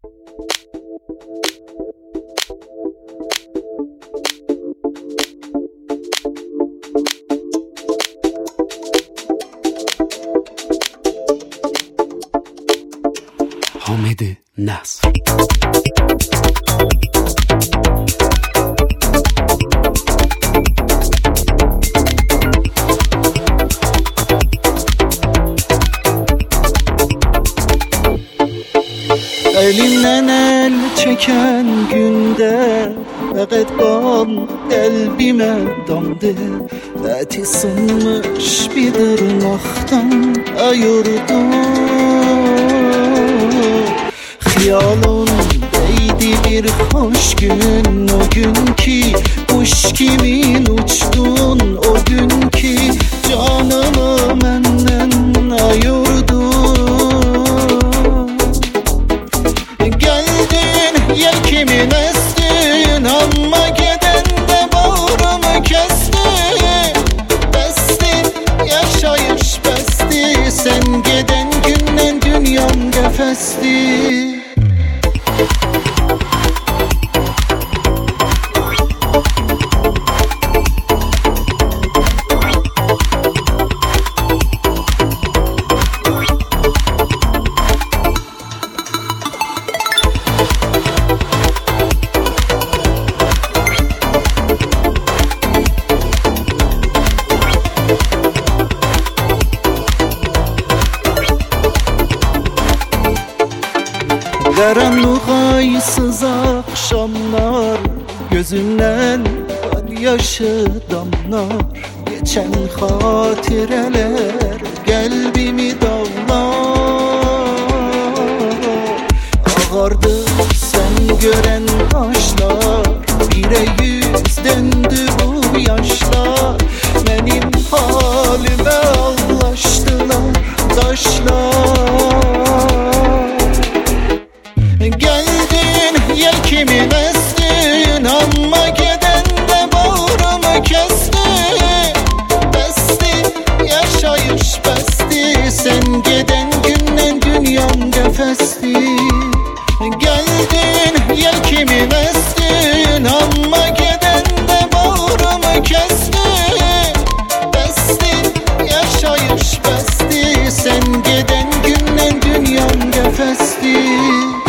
حامد نصر. Elimden el çeken günde fakat kan kalbime damdı. Eti sınmış bir dırnaktan ayırdı. Xiyalın değdi bir hoş gün, o gün ki kuş kimin uçtun, o gün ki canımı menden ayırdı. Geldin yelkimin estin, ama geden de bağrımı kestin. Bestin yaşayış besti, sen geden günden dünyam gefesti. Karanlık aysız akşamlar, gözümden yaşı damlar. Geçen hatireler kalbimi dağlar. Ağardı sen gören kaşlar, bire yüz döndü bu yaşlar. Benim halime ağlaştılar taşlar. Geldin yelkimin estin, ama geden de bağrımı kestin. Bestin yaşayış besti, sen geden günden dünyam gefesti. Geldin yelkimin estin, ama geden de bağrımı kestin. Bestin yaşayış besti, sen geden günden dünyam gefesti.